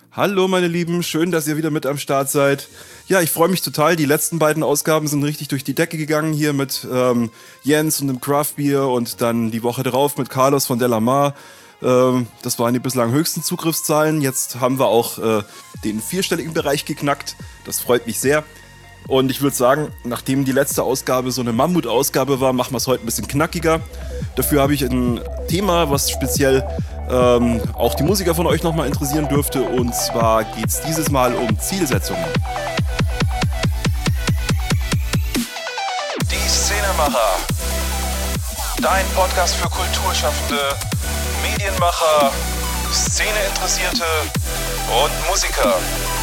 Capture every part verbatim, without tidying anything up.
Hallo meine Lieben, schön, dass ihr wieder mit am Start seid. Ja, ich freue mich total. Die letzten beiden Ausgaben sind richtig durch die Decke gegangen hier mit ähm, Jens und dem Craft Beer und dann die Woche darauf mit Carlos von Delamar. Ähm, das waren die bislang höchsten Zugriffszahlen. Jetzt haben wir auch äh, den vierstelligen Bereich geknackt. Das freut mich sehr. Und ich würde sagen, nachdem die letzte Ausgabe so eine Mammut-Ausgabe war, machen wir es heute ein bisschen knackiger. Dafür habe ich ein Thema, was speziell ähm, auch die Musiker von euch nochmal interessieren dürfte. Und zwar geht es dieses Mal um Zielsetzungen. Die Szenemacher. Dein Podcast für Kulturschaffende, Medienmacher, Szeneinteressierte und Musiker.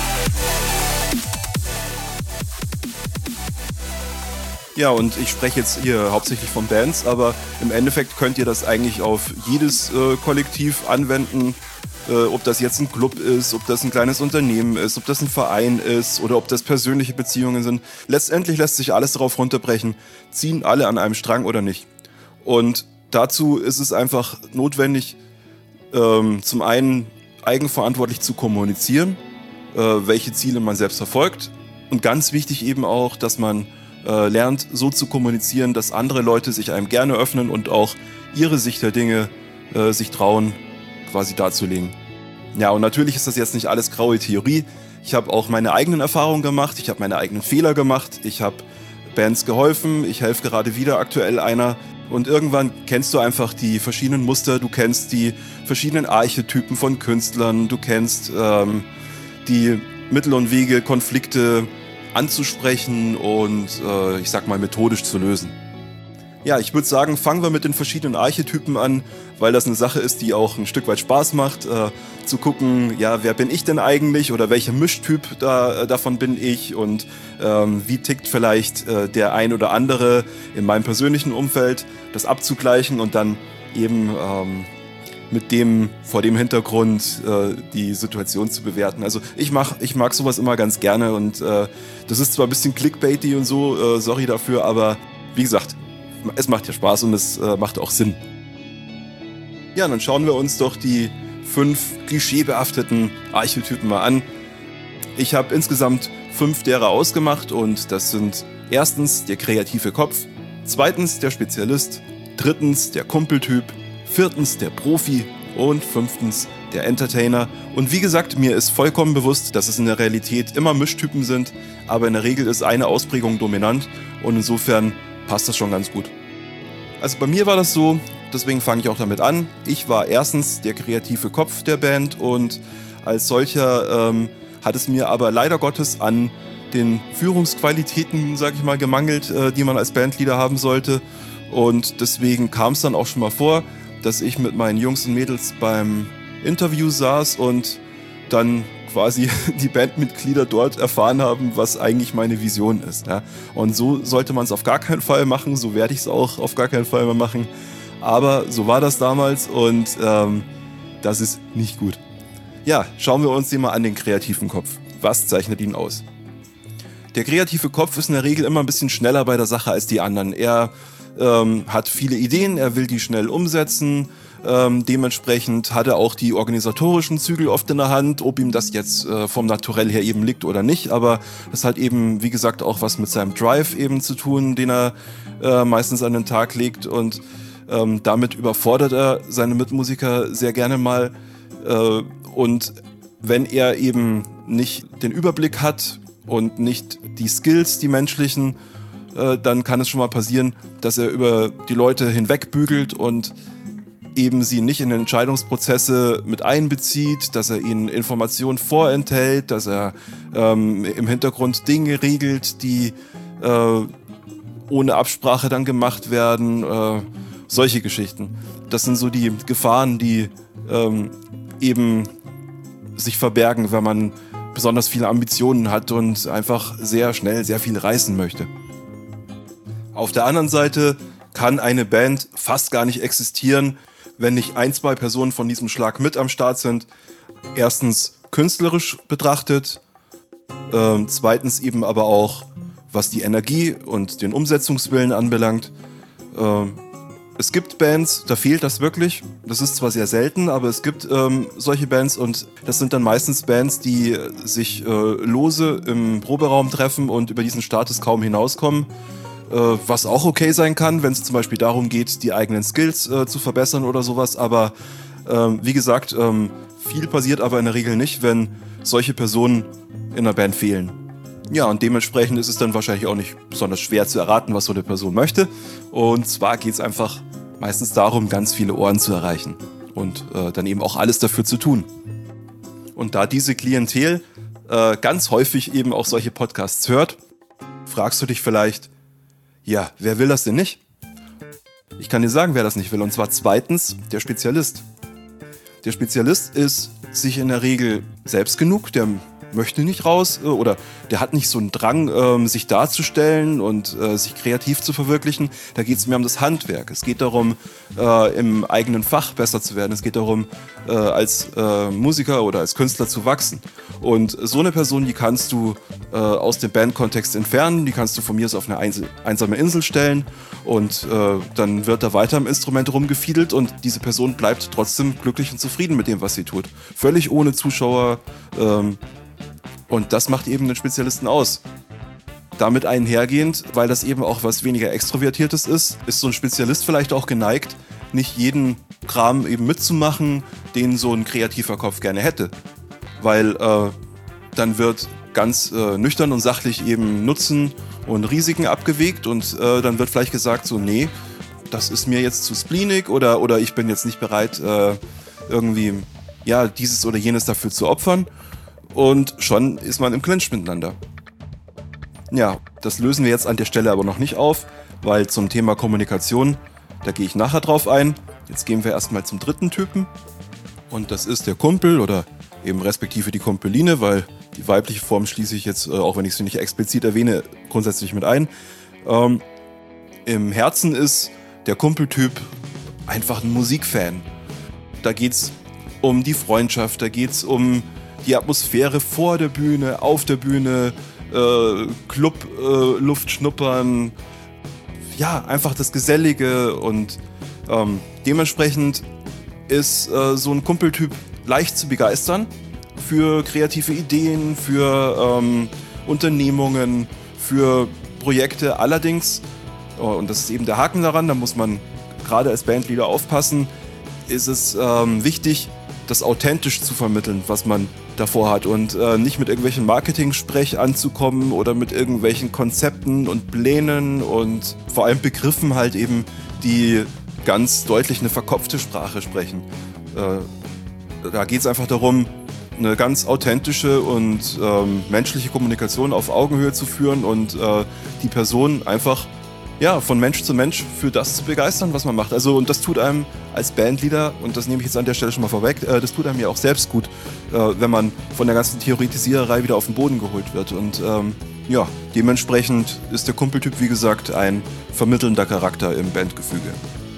Ja, und ich spreche jetzt hier hauptsächlich von Bands, aber im Endeffekt könnt ihr das eigentlich auf jedes äh, Kollektiv anwenden, äh, ob das jetzt ein Club ist, ob das ein kleines Unternehmen ist, ob das ein Verein ist oder ob das persönliche Beziehungen sind. Letztendlich lässt sich alles darauf runterbrechen, ziehen alle an einem Strang oder nicht. Und dazu ist es einfach notwendig, ähm, zum einen eigenverantwortlich zu kommunizieren, äh, welche Ziele man selbst verfolgt, und ganz wichtig eben auch, dass man Äh, lernt so zu kommunizieren, dass andere Leute sich einem gerne öffnen und auch ihre Sicht der Dinge äh, sich trauen, quasi darzulegen. Ja, und natürlich ist das jetzt nicht alles graue Theorie. Ich habe auch meine eigenen Erfahrungen gemacht, ich habe meine eigenen Fehler gemacht, ich habe Bands geholfen, ich helfe gerade wieder aktuell einer. Und irgendwann kennst du einfach die verschiedenen Muster, du kennst die verschiedenen Archetypen von Künstlern, du kennst ähm, die Mittel und Wege, Konflikte anzusprechen und äh, ich sag mal methodisch zu lösen. Ja, ich würde sagen, fangen wir mit den verschiedenen Archetypen an, weil das eine Sache ist, die auch ein Stück weit Spaß macht, äh, zu gucken, ja, wer bin ich denn eigentlich oder welcher Mischtyp da, äh, davon bin ich und ähm, wie tickt vielleicht äh, der ein oder andere in meinem persönlichen Umfeld, das abzugleichen und dann eben ähm, mit dem, vor dem Hintergrund äh, die Situation zu bewerten. Also ich mach, ich mag sowas immer ganz gerne und äh, das ist zwar ein bisschen clickbaity und so, äh, sorry dafür, aber wie gesagt, es macht ja Spaß und es äh, macht auch Sinn. Ja, dann schauen wir uns doch die fünf klischeebehafteten Archetypen mal an. Ich habe insgesamt fünf derer ausgemacht und das sind erstens der kreative Kopf, zweitens der Spezialist, drittens der Kumpeltyp, viertens der Profi und fünftens der Entertainer. Und wie gesagt, mir ist vollkommen bewusst, dass es in der Realität immer Mischtypen sind, aber in der Regel ist eine Ausprägung dominant und insofern passt das schon ganz gut. Also bei mir war das so, deswegen fange ich auch damit an. Ich war erstens der kreative Kopf der Band und als solcher ähm, hat es mir aber leider Gottes an den Führungsqualitäten, sag ich mal, gemangelt, äh, die man als Bandleader haben sollte. Und deswegen kam es dann auch schon mal vor, dass ich mit meinen Jungs und Mädels beim Interview saß und dann quasi die Bandmitglieder dort erfahren haben, was eigentlich meine Vision ist. Ja. Und so sollte man es auf gar keinen Fall machen, so werde ich es auch auf gar keinen Fall mehr machen. Aber so war das damals und ähm, das ist nicht gut. Ja, schauen wir uns den mal an, den kreativen Kopf. Was zeichnet ihn aus? Der kreative Kopf ist in der Regel immer ein bisschen schneller bei der Sache als die anderen. Er ähm, hat viele Ideen, er will die schnell umsetzen. Ähm, dementsprechend hat er auch die organisatorischen Zügel oft in der Hand, ob ihm das jetzt äh, vom Naturell her eben liegt oder nicht. Aber das hat eben, wie gesagt, auch was mit seinem Drive eben zu tun, den er äh, meistens an den Tag legt. Und ähm, damit überfordert er seine Mitmusiker sehr gerne mal. Äh, und wenn er eben nicht den Überblick hat und nicht die Skills, die menschlichen, äh, dann kann es schon mal passieren, dass er über die Leute hinwegbügelt und eben sie nicht in Entscheidungsprozesse mit einbezieht, dass er ihnen Informationen vorenthält, dass er ähm, im Hintergrund Dinge regelt, die äh, ohne Absprache dann gemacht werden, äh, solche Geschichten. Das sind so die Gefahren, die ähm, eben sich verbergen, wenn man besonders viele Ambitionen hat und einfach sehr schnell sehr viel reißen möchte. Auf der anderen Seite kann eine Band fast gar nicht existieren, wenn nicht ein, zwei Personen von diesem Schlag mit am Start sind. Erstens künstlerisch betrachtet, äh, zweitens eben aber auch, was die Energie und den Umsetzungswillen anbelangt. Äh, Es gibt Bands, da fehlt das wirklich. Das ist zwar sehr selten, aber es gibt ähm, solche Bands und das sind dann meistens Bands, die sich äh, lose im Proberaum treffen und über diesen Status kaum hinauskommen. Äh, was auch okay sein kann, wenn es zum Beispiel darum geht, die eigenen Skills äh, zu verbessern oder sowas. Aber ähm, wie gesagt, ähm, viel passiert aber in der Regel nicht, wenn solche Personen in einer Band fehlen. Ja, und dementsprechend ist es dann wahrscheinlich auch nicht besonders schwer zu erraten, was so eine Person möchte. Und zwar geht es einfach meistens darum, ganz viele Ohren zu erreichen und äh, dann eben auch alles dafür zu tun. Und da diese Klientel äh, ganz häufig eben auch solche Podcasts hört, fragst du dich vielleicht, ja, wer will das denn nicht? Ich kann dir sagen, wer das nicht will, und zwar zweitens der Spezialist. Der Spezialist ist sich in der Regel selbst genug, der möchte nicht raus äh, oder der hat nicht so einen Drang, ähm, sich darzustellen und äh, sich kreativ zu verwirklichen. Da geht es mehr um das Handwerk. Es geht darum, äh, im eigenen Fach besser zu werden. Es geht darum, äh, als äh, Musiker oder als Künstler zu wachsen. Und so eine Person, die kannst du äh, aus dem Bandkontext entfernen, die kannst du von mir aus auf eine Einsel- einsame Insel stellen und äh, dann wird da weiter am Instrument rumgefiedelt und diese Person bleibt trotzdem glücklich und zufrieden mit dem, was sie tut. Völlig ohne Zuschauer, ähm, und das macht eben den Spezialisten aus. Damit einhergehend, weil das eben auch was weniger Extrovertiertes ist, ist so ein Spezialist vielleicht auch geneigt, nicht jeden Kram eben mitzumachen, den so ein kreativer Kopf gerne hätte. Weil äh, dann wird ganz äh, nüchtern und sachlich eben Nutzen und Risiken abgewegt und äh, dann wird vielleicht gesagt so, nee, das ist mir jetzt zu spleenig oder, oder ich bin jetzt nicht bereit, äh, irgendwie ja, dieses oder jenes dafür zu opfern. Und schon ist man im Clinch miteinander. Ja, das lösen wir jetzt an der Stelle aber noch nicht auf, weil zum Thema Kommunikation, da gehe ich nachher drauf ein. Jetzt gehen wir erstmal zum dritten Typen. Und das ist der Kumpel oder eben respektive die Kumpeline, weil die weibliche Form schließe ich jetzt, auch wenn ich sie nicht explizit erwähne, grundsätzlich mit ein. Ähm, Im Herzen ist der Kumpeltyp einfach ein Musikfan. Da geht's um die Freundschaft, da geht's um die Atmosphäre vor der Bühne, auf der Bühne, äh, Club, äh, Luft schnuppern, ja, einfach das Gesellige und ähm, dementsprechend ist äh, so ein Kumpeltyp leicht zu begeistern für kreative Ideen, für ähm, Unternehmungen, für Projekte. Allerdings, oh, und das ist eben der Haken daran, da muss man gerade als Bandleader aufpassen, ist es ähm, wichtig, das authentisch zu vermitteln, was man davor hat und äh, nicht mit irgendwelchen Marketing-Sprech anzukommen oder mit irgendwelchen Konzepten und Plänen und vor allem Begriffen halt eben, die ganz deutlich eine verkopfte Sprache sprechen. Äh, da geht es einfach darum, eine ganz authentische und ähm, menschliche Kommunikation auf Augenhöhe zu führen und äh, die Person einfach ja, von Mensch zu Mensch für das zu begeistern, was man macht. Also, und das tut einem als Bandleader, und das nehme ich jetzt an der Stelle schon mal vorweg, äh, das tut einem ja auch selbst gut, äh, wenn man von der ganzen Theoretisiererei wieder auf den Boden geholt wird. Und ähm, ja, dementsprechend ist der Kumpeltyp, wie gesagt, ein vermittelnder Charakter im Bandgefüge.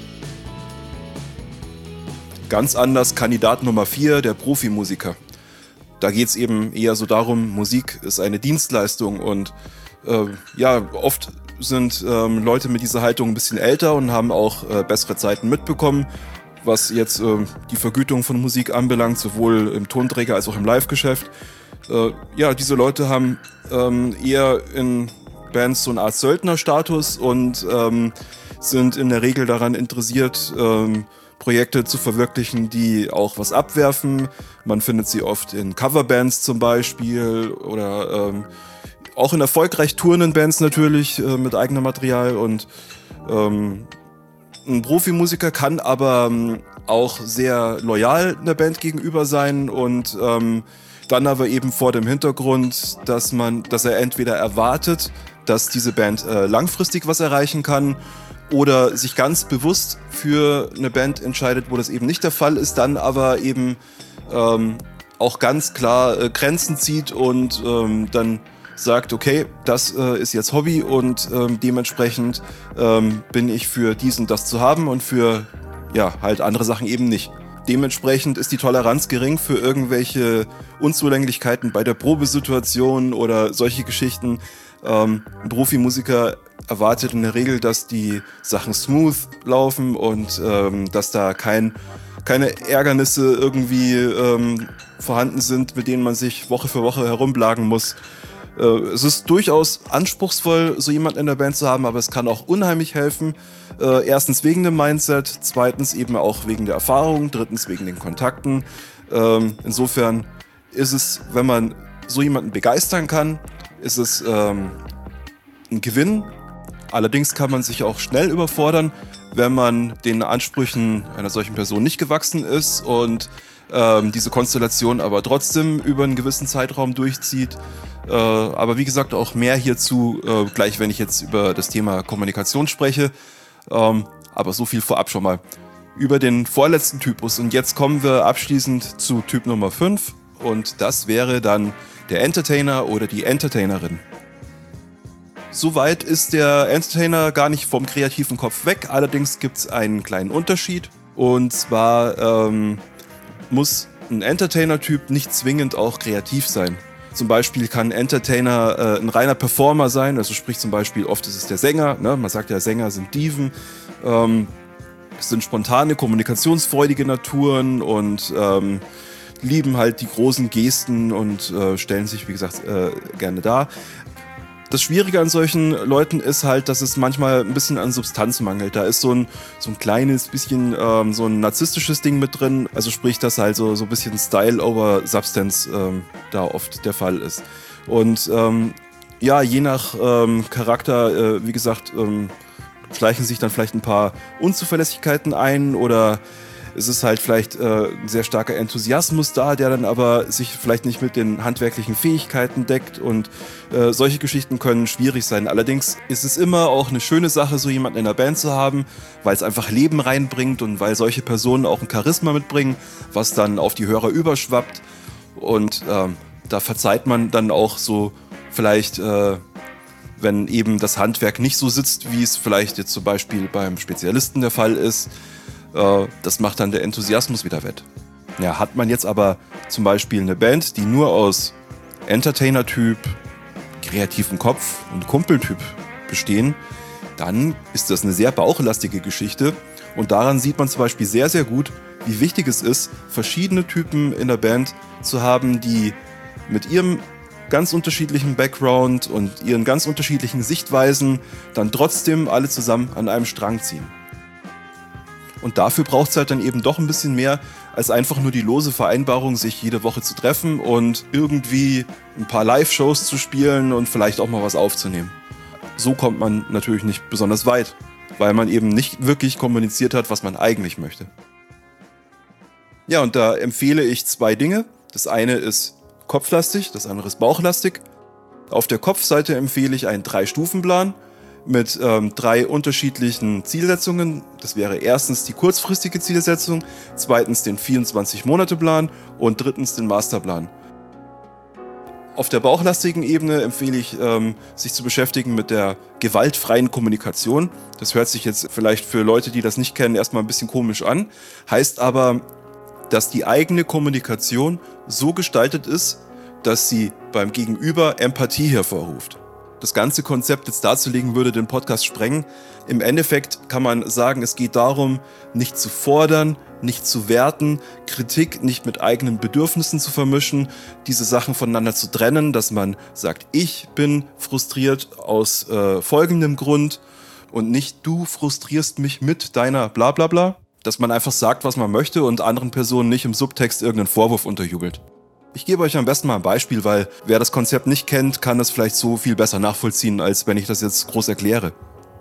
Ganz anders Kandidat Nummer vier, der Profimusiker. Da geht es eben eher so darum, Musik ist eine Dienstleistung und äh, ja, oft sind ähm, Leute mit dieser Haltung ein bisschen älter und haben auch äh, bessere Zeiten mitbekommen, was jetzt äh, die Vergütung von Musik anbelangt, sowohl im Tonträger als auch im Live-Geschäft. Äh, ja, diese Leute haben ähm, eher in Bands so eine Art Söldnerstatus und ähm, sind in der Regel daran interessiert, ähm, Projekte zu verwirklichen, die auch was abwerfen. Man findet sie oft in Coverbands zum Beispiel oder ähm, auch in erfolgreich tourenden Bands natürlich äh, mit eigenem Material und ähm, ein Profimusiker kann aber ähm, auch sehr loyal einer Band gegenüber sein und ähm, dann aber eben vor dem Hintergrund, dass man, dass er entweder erwartet, dass diese Band äh, langfristig was erreichen kann oder sich ganz bewusst für eine Band entscheidet, wo das eben nicht der Fall ist, dann aber eben ähm, auch ganz klar äh, Grenzen zieht und ähm, dann sagt, okay, das äh, ist jetzt Hobby und ähm, dementsprechend ähm, bin ich für dies und das zu haben und für ja halt andere Sachen eben nicht. Dementsprechend ist die Toleranz gering für irgendwelche Unzulänglichkeiten bei der Probesituation oder solche Geschichten. Ähm, ein Profimusiker erwartet in der Regel, dass die Sachen smooth laufen und ähm, dass da kein, keine Ärgernisse irgendwie ähm, vorhanden sind, mit denen man sich Woche für Woche herumplagen muss. Äh, es ist durchaus anspruchsvoll, so jemanden in der Band zu haben, aber es kann auch unheimlich helfen. Äh, erstens wegen dem Mindset, zweitens eben auch wegen der Erfahrung, drittens wegen den Kontakten. Ähm, insofern ist es, wenn man so jemanden begeistern kann, ist es ähm, ein Gewinn. Allerdings kann man sich auch schnell überfordern, wenn man den Ansprüchen einer solchen Person nicht gewachsen ist und ähm, diese Konstellation aber trotzdem über einen gewissen Zeitraum durchzieht. Äh, aber wie gesagt, auch mehr hierzu, äh, gleich wenn ich jetzt über das Thema Kommunikation spreche. Ähm, aber so viel vorab schon mal über den vorletzten Typus. Und jetzt kommen wir abschließend zu Typ Nummer fünf. Und das wäre dann der Entertainer oder die Entertainerin. Soweit ist der Entertainer gar nicht vom kreativen Kopf weg. Allerdings gibt es einen kleinen Unterschied. Und zwar ähm, muss ein Entertainer-Typ nicht zwingend auch kreativ sein. Zum Beispiel kann ein Entertainer äh, ein reiner Performer sein. Also sprich zum Beispiel, oft ist es der Sänger. Ne? Man sagt ja, Sänger sind Diven. Ähm, es sind spontane, kommunikationsfreudige Naturen und ähm, lieben halt die großen Gesten und äh, stellen sich, wie gesagt, äh, gerne dar. Das Schwierige an solchen Leuten ist halt, dass es manchmal ein bisschen an Substanz mangelt. Da ist so ein, so ein kleines bisschen ähm, so ein narzisstisches Ding mit drin. Also sprich, dass halt so, so ein bisschen Style over Substance ähm, da oft der Fall ist. Und ähm, ja, je nach ähm, Charakter, äh, wie gesagt, ähm, schleichen sich dann vielleicht ein paar Unzuverlässigkeiten ein oder es ist halt vielleicht äh, ein sehr starker Enthusiasmus da, der dann aber sich vielleicht nicht mit den handwerklichen Fähigkeiten deckt und äh, solche Geschichten können schwierig sein. Allerdings ist es immer auch eine schöne Sache, so jemanden in der Band zu haben, weil es einfach Leben reinbringt und weil solche Personen auch ein Charisma mitbringen, was dann auf die Hörer überschwappt und ähm, da verzeiht man dann auch so vielleicht, äh, wenn eben das Handwerk nicht so sitzt, wie es vielleicht jetzt zum Beispiel beim Spezialisten der Fall ist. Das macht dann der Enthusiasmus wieder wett. Ja, hat man jetzt aber zum Beispiel eine Band, die nur aus Entertainer-Typ, kreativen Kopf und Kumpeltyp bestehen, dann ist das eine sehr bauchlastige Geschichte. Und daran sieht man zum Beispiel sehr, sehr gut, wie wichtig es ist, verschiedene Typen in der Band zu haben, die mit ihrem ganz unterschiedlichen Background und ihren ganz unterschiedlichen Sichtweisen dann trotzdem alle zusammen an einem Strang ziehen. Und dafür braucht es halt dann eben doch ein bisschen mehr als einfach nur die lose Vereinbarung, sich jede Woche zu treffen und irgendwie ein paar Live-Shows zu spielen und vielleicht auch mal was aufzunehmen. So kommt man natürlich nicht besonders weit, weil man eben nicht wirklich kommuniziert hat, was man eigentlich möchte. Ja, und da empfehle ich zwei Dinge. Das eine ist kopflastig, das andere ist bauchlastig. Auf der Kopfseite empfehle ich einen Drei-Stufen-Plan mit ähm, drei unterschiedlichen Zielsetzungen. Das wäre erstens die kurzfristige Zielsetzung, zweitens den vierundzwanzig-Monate-Plan und drittens den Masterplan. Auf der bauchlastigen Ebene empfehle ich, ähm, sich zu beschäftigen mit der gewaltfreien Kommunikation. Das hört sich jetzt vielleicht für Leute, die das nicht kennen, erstmal ein bisschen komisch an. Heißt aber, dass die eigene Kommunikation so gestaltet ist, dass sie beim Gegenüber Empathie hervorruft. Das ganze Konzept jetzt darzulegen, würde den Podcast sprengen. Im Endeffekt kann man sagen, es geht darum, nicht zu fordern, nicht zu werten, Kritik nicht mit eigenen Bedürfnissen zu vermischen, diese Sachen voneinander zu trennen, dass man sagt, ich bin frustriert aus äh, folgendem Grund und nicht du frustrierst mich mit deiner bla bla bla. Dass man einfach sagt, was man möchte und anderen Personen nicht im Subtext irgendeinen Vorwurf unterjubelt. Ich gebe euch am besten mal ein Beispiel, weil wer das Konzept nicht kennt, kann das vielleicht so viel besser nachvollziehen, als wenn ich das jetzt groß erkläre.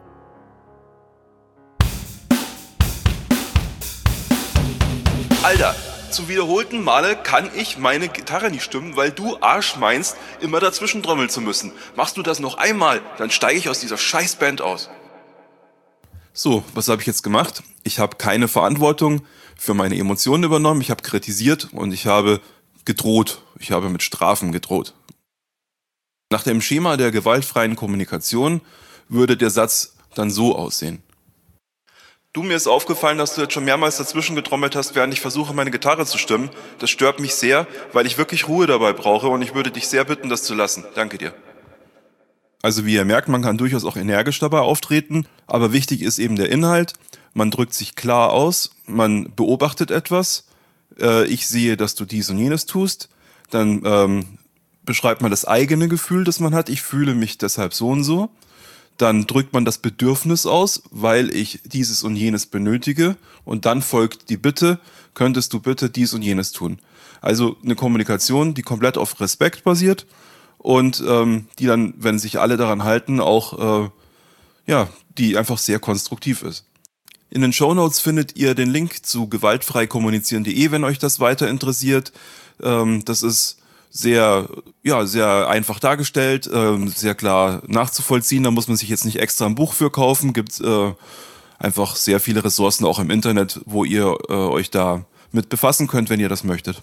Alter, zu wiederholten Male kann ich meine Gitarre nicht stimmen, weil du Arsch meinst, immer dazwischen trommeln zu müssen. Machst du das noch einmal, dann steige ich aus dieser Scheißband aus. So, was habe ich jetzt gemacht? Ich habe keine Verantwortung für meine Emotionen übernommen, ich habe kritisiert und ich habe gedroht. Ich habe mit Strafen gedroht. Nach dem Schema der gewaltfreien Kommunikation würde der Satz dann so aussehen. Du, mir ist aufgefallen, dass du jetzt schon mehrmals dazwischen getrommelt hast, während ich versuche, meine Gitarre zu stimmen. Das stört mich sehr, weil ich wirklich Ruhe dabei brauche und ich würde dich sehr bitten, das zu lassen. Danke dir. Also wie ihr merkt, man kann durchaus auch energisch dabei auftreten, aber wichtig ist eben der Inhalt. Man drückt sich klar aus, man beobachtet etwas. Äh, ich sehe, dass du dies und jenes tust. Dann ähm, beschreibt man das eigene Gefühl, das man hat. Ich fühle mich deshalb so und so. Dann drückt man das Bedürfnis aus, weil ich dieses und jenes benötige. Und dann folgt die Bitte, könntest du bitte dies und jenes tun. Also eine Kommunikation, die komplett auf Respekt basiert und ähm, die dann, wenn sich alle daran halten, auch äh, ja, die einfach sehr konstruktiv ist. In den Shownotes findet ihr den Link zu gewaltfrei kommunizieren punkt de, wenn euch das weiter interessiert. Ähm, das ist sehr, ja, sehr einfach dargestellt, ähm, sehr klar nachzuvollziehen. Da muss man sich jetzt nicht extra ein Buch für kaufen. Gibt äh, einfach sehr viele Ressourcen auch im Internet, wo ihr äh, euch da mit befassen könnt, wenn ihr das möchtet.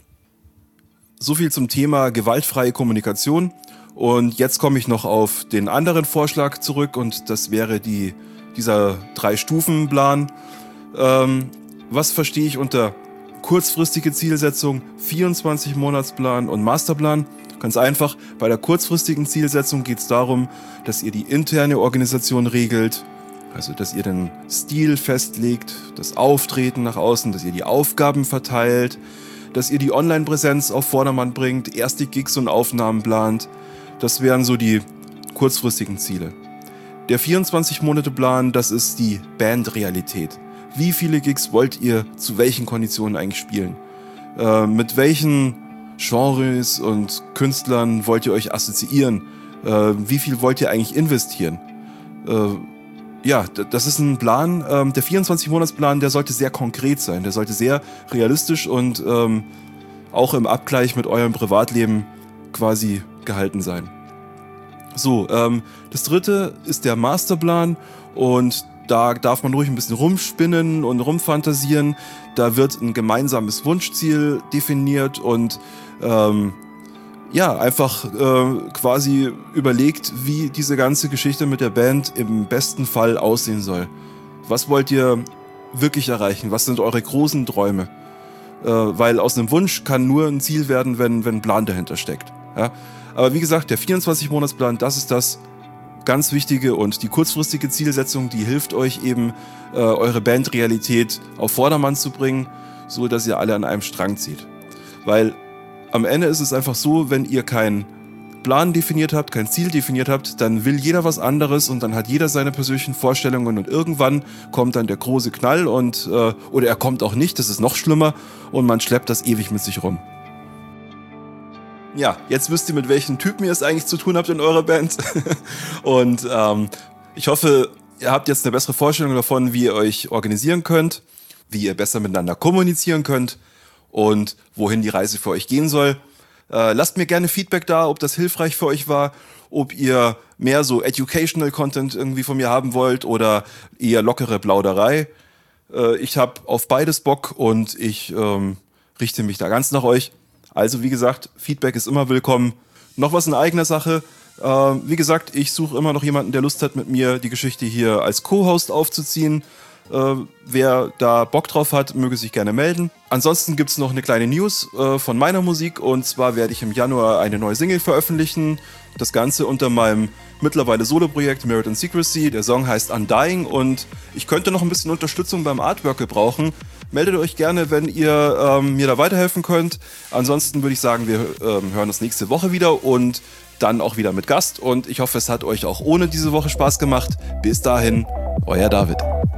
So viel zum Thema gewaltfreie Kommunikation. Und jetzt komme ich noch auf den anderen Vorschlag zurück und das wäre die, dieser Drei-Stufen-Plan. Ähm, was verstehe ich unter kurzfristige Zielsetzung, vierundzwanzig-Monats-Plan und Masterplan? Ganz einfach, bei der kurzfristigen Zielsetzung geht es darum, dass ihr die interne Organisation regelt, also dass ihr den Stil festlegt, das Auftreten nach außen, dass ihr die Aufgaben verteilt, dass ihr die Online-Präsenz auf Vordermann bringt, erste Gigs und Aufnahmen plant. Das wären so die kurzfristigen Ziele. Der vierundzwanzig-Monate-Plan, das ist die Bandrealität. Wie viele Gigs wollt ihr zu welchen Konditionen eigentlich spielen? Äh, mit welchen Genres und Künstlern wollt ihr euch assoziieren? Äh, wie viel wollt ihr eigentlich investieren? Äh, ja, das ist ein Plan. Ähm, der vierundzwanzig-Monats-Plan, der sollte sehr konkret sein. Der sollte sehr realistisch und ähm, auch im Abgleich mit eurem Privatleben quasi gehalten sein. So, ähm, das dritte ist der Masterplan und da darf man ruhig ein bisschen rumspinnen und rumfantasieren. Da wird ein gemeinsames Wunschziel definiert und ähm, ja, einfach äh, quasi überlegt, wie diese ganze Geschichte mit der Band im besten Fall aussehen soll. Was wollt ihr wirklich erreichen? Was sind eure großen Träume? Äh, weil aus einem Wunsch kann nur ein Ziel werden, wenn, wenn ein Plan dahinter steckt. Ja? Aber wie gesagt, der vierundzwanzig-Monats-Plan, das ist das ganz Wichtige und die kurzfristige Zielsetzung, die hilft euch eben, äh, eure Bandrealität auf Vordermann zu bringen, so dass ihr alle an einem Strang zieht. Weil am Ende ist es einfach so, wenn ihr keinen Plan definiert habt, kein Ziel definiert habt, dann will jeder was anderes und dann hat jeder seine persönlichen Vorstellungen und irgendwann kommt dann der große Knall und äh, oder er kommt auch nicht, das ist noch schlimmer und man schleppt das ewig mit sich rum. Ja, jetzt wisst ihr, mit welchen Typen ihr es eigentlich zu tun habt in eurer Band. Und ähm, ich hoffe, ihr habt jetzt eine bessere Vorstellung davon, wie ihr euch organisieren könnt, wie ihr besser miteinander kommunizieren könnt und wohin die Reise für euch gehen soll. Äh, lasst mir gerne Feedback da, ob das hilfreich für euch war, ob ihr mehr so Educational Content irgendwie von mir haben wollt oder eher lockere Plauderei. Äh, ich habe auf beides Bock und ich ähm, richte mich da ganz nach euch. Also wie gesagt, Feedback ist immer willkommen. Noch was in eigener Sache. Äh, wie gesagt, ich suche immer noch jemanden, der Lust hat, mit mir die Geschichte hier als Co-Host aufzuziehen. Äh, wer da Bock drauf hat, möge sich gerne melden. Ansonsten gibt's noch eine kleine News äh, von meiner Musik. Und zwar werde ich im Januar eine neue Single veröffentlichen. Das Ganze unter meinem mittlerweile Solo-Projekt Merit and Secrecy. Der Song heißt Undying und ich könnte noch ein bisschen Unterstützung beim Artwork gebrauchen. Meldet euch gerne, wenn ihr ähm, mir da weiterhelfen könnt. Ansonsten würde ich sagen, wir ähm, hören uns nächste Woche wieder und dann auch wieder mit Gast. Und ich hoffe, es hat euch auch ohne diese Woche Spaß gemacht. Bis dahin, euer David.